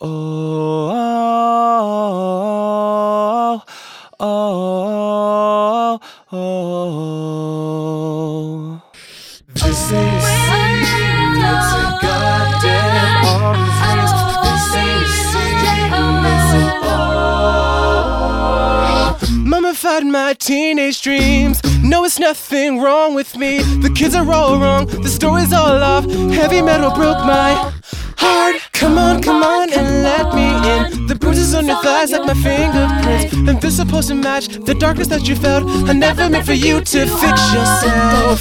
oh, oh, oh, oh. This ain't a scene, it's a goddamn arms race. This ain't a scene, it's an mummified my teenage dreams. No, it's nothing wrong with me. The kids are all wrong, the story's all off. Heavy metal broke my heart. Come on and let me in. The bruises on your thighs like my fingerprints. And they're supposed to match the darkness that you felt. I never meant for you to fix yourself.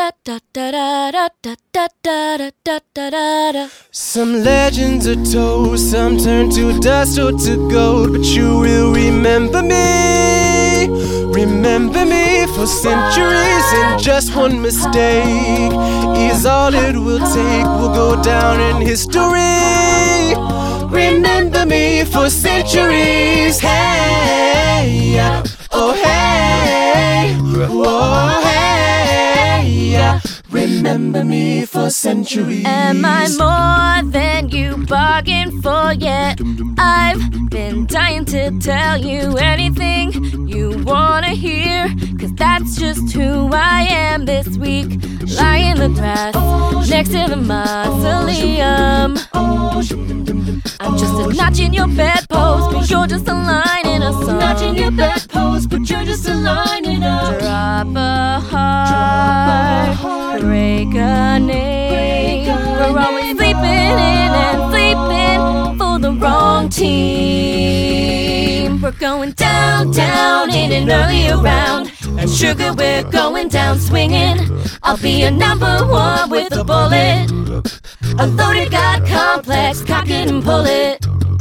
Some legends are told, some turn to dust or to gold. But you will remember me. Remember me for centuries, and just one mistake is all it will take. We'll go down in history. Remember me for centuries. Hey, oh hey, oh hey. Remember me for centuries. Am I more than you bargained for yet? I've been dying to tell you anything you wanna hear, 'cause that's just who I am this week. Lying in the grass next to the mausoleum. I'm just a notch in your bedpost, but you're just a line in a song. Notch in your bedpost, but you're just a line in a drop a heart, break a name. We're always sleeping in and sleeping for the wrong team. We're going down, down in an earlier round. And sugar, we're going down swinging. I'll be a number one with a bullet. A loaded God complex, cock it and pull it.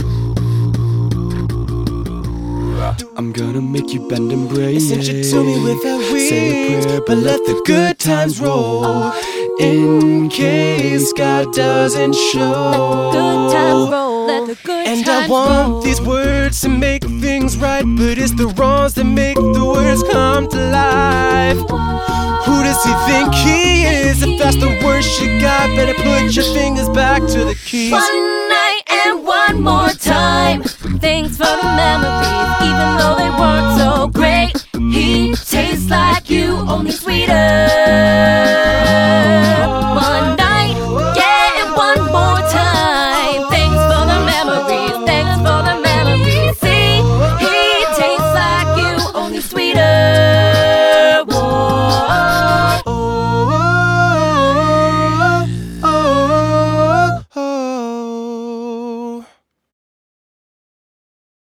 I'm gonna make you bend and break. I sent you to me without wings, but let the good times roll. In case God doesn't show. Let the good times roll. Let the good and times I want roll. these words to make things right, but it's the wrongs that make the words come to life. Who does he think he is? If that's the worst you got, better put your fingers back to the keys. One night and one more time. Thanks for the memories, even though they weren't so great. He tastes like you, only sweeter.